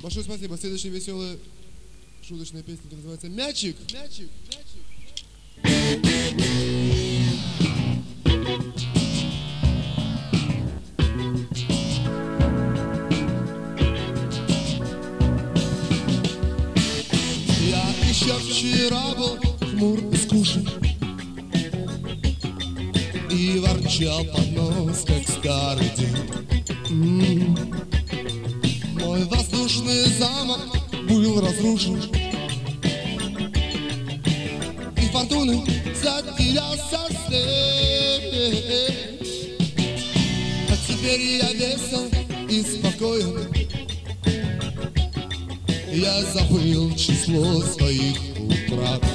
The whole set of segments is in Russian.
Большое спасибо. Следующая веселая шуточная песня называется «Мячик». Мячик. Я еще вчера был хмур и скучен и ворчал под нос, как старый дед. Мой воздушный замок был разрушен, и фортуны затерялся след. А теперь я весел и спокоен, я забыл число своих утрат.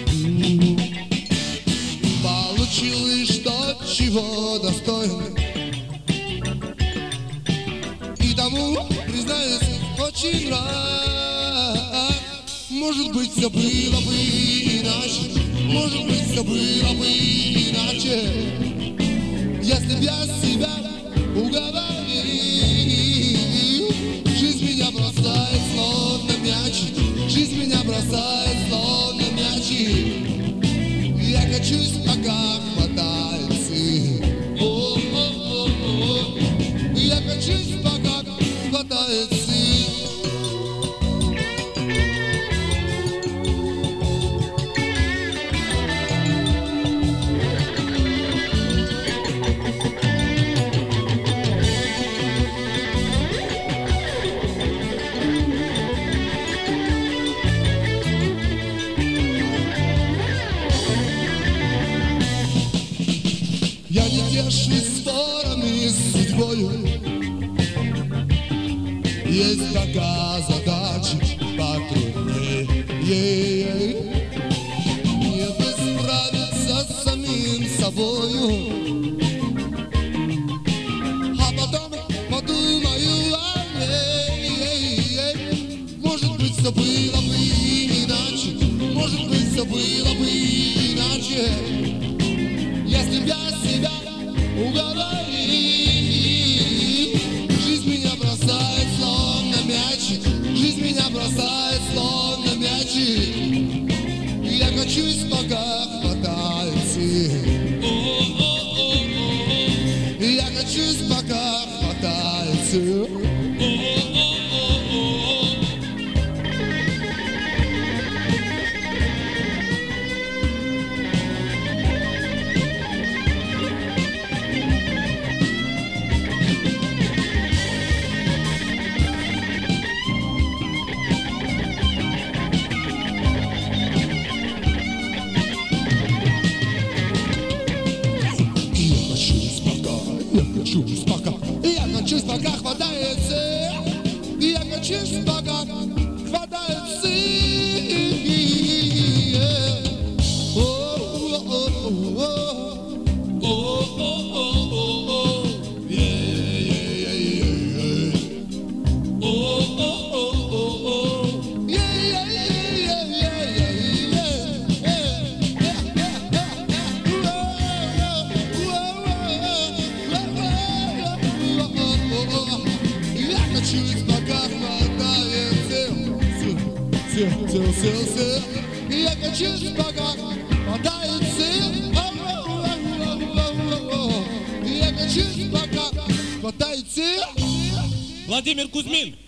Получил лишь то, чего достоин, и тому, признаюсь, очень рад. Может быть, все было бы иначе, может быть, все было бы иначе, если б я себя уговорил. Жизнь меня бросает словно мячик, жизнь меня бросает словно мячик. Я качусь, пока хватается. Я качусь, пока хватается. Я не тешусь спорами с судьбою, есть такая задача потруднее. Мне бы справиться с самим собою, а потом подумаю о ней. Может быть, все было бы иначе, может быть, все было бы иначе, если б я себя уговорил. Жизнь меня бросает словно мячик, жизнь меня бросает словно мячик. Я качусь, пока хватается. Я качусь, пока хватается. Я качусь, пока хватается. Я качусь, пока хватается. Я качусь, пока хватается. Я качусь, пока хватается. Владимир Кузьмин.